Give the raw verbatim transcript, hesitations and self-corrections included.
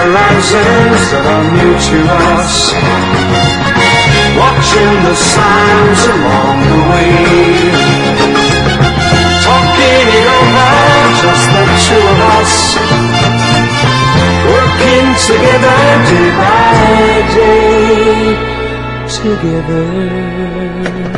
horizons that are new to us, watching the signs along the way, talking it over, just the two of us, working together day by day, together.